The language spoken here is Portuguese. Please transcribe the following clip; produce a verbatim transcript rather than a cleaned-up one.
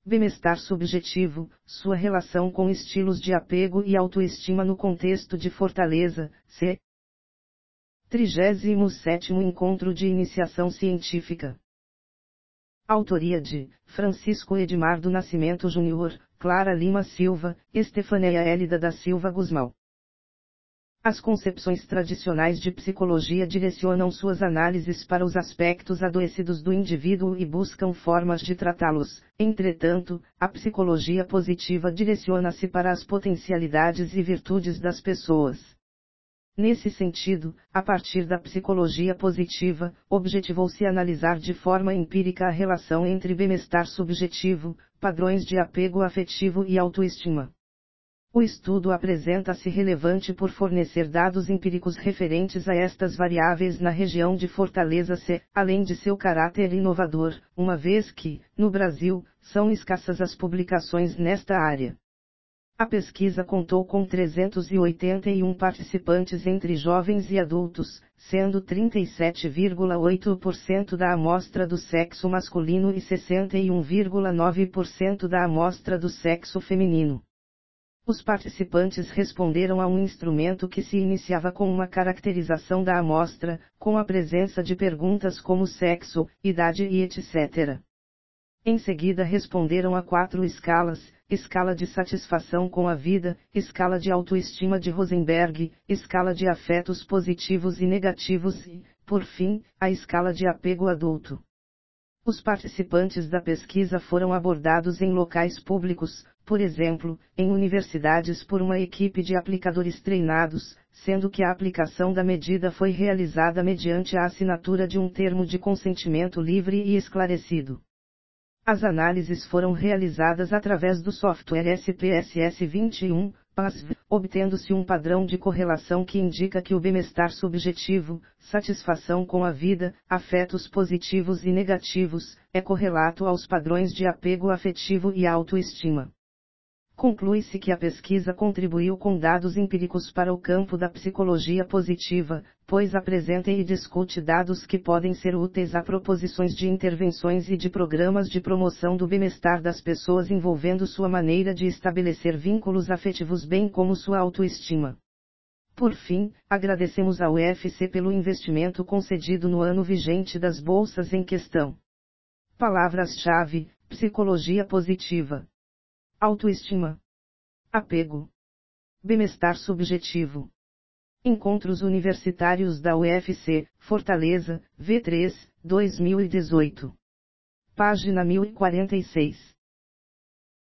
Bem-estar subjetivo, sua relação com estilos de apego e autoestima no contexto de Fortaleza, C. trigésimo sétimo Encontro de Iniciação Científica. Autoria de Francisco Edmar do Nascimento Júnior, Clara Lima Silva, Estefaneia Hélida da Silva Guzmão. As concepções tradicionais de psicologia direcionam suas análises para os aspectos adoecidos do indivíduo e buscam formas de tratá-los. Entretanto, a psicologia positiva direciona-se para as potencialidades e virtudes das pessoas. Nesse sentido, a partir da psicologia positiva, objetivou-se analisar de forma empírica a relação entre bem-estar subjetivo, padrões de apego afetivo e autoestima. O estudo apresenta-se relevante por fornecer dados empíricos referentes a estas variáveis na região de Fortaleza C, além de seu caráter inovador, uma vez que, no Brasil, são escassas as publicações nesta área. A pesquisa contou com trezentos e oitenta e um participantes entre jovens e adultos, sendo trinta e sete vírgula oito por cento da amostra do sexo masculino e sessenta e um vírgula nove por cento da amostra do sexo feminino. Os participantes responderam a um instrumento que se iniciava com uma caracterização da amostra, com a presença de perguntas como sexo, idade e etcétera. Em seguida responderam a quatro escalas: escala de satisfação com a vida, escala de autoestima de Rosenberg, escala de afetos positivos e negativos e, por fim, a escala de apego adulto. Os participantes da pesquisa foram abordados em locais públicos, por exemplo, em universidades por uma equipe de aplicadores treinados, sendo que a aplicação da medida foi realizada mediante a assinatura de um termo de consentimento livre e esclarecido. As análises foram realizadas através do software S P S S vinte e um, P A S V, obtendo-se um padrão de correlação que indica que o bem-estar subjetivo, satisfação com a vida, afetos positivos e negativos, é correlato aos padrões de apego afetivo e autoestima. Conclui-se que a pesquisa contribuiu com dados empíricos para o campo da psicologia positiva, pois apresenta e discute dados que podem ser úteis a proposições de intervenções e de programas de promoção do bem-estar das pessoas envolvendo sua maneira de estabelecer vínculos afetivos bem como sua autoestima. Por fim, agradecemos ao U F C pelo investimento concedido no ano vigente das bolsas em questão. Palavras-chave: psicologia positiva, autoestima, apego, bem-estar subjetivo. Encontros Universitários da U F C, Fortaleza, V três, dois mil e dezoito. Página mil e quarenta e seis.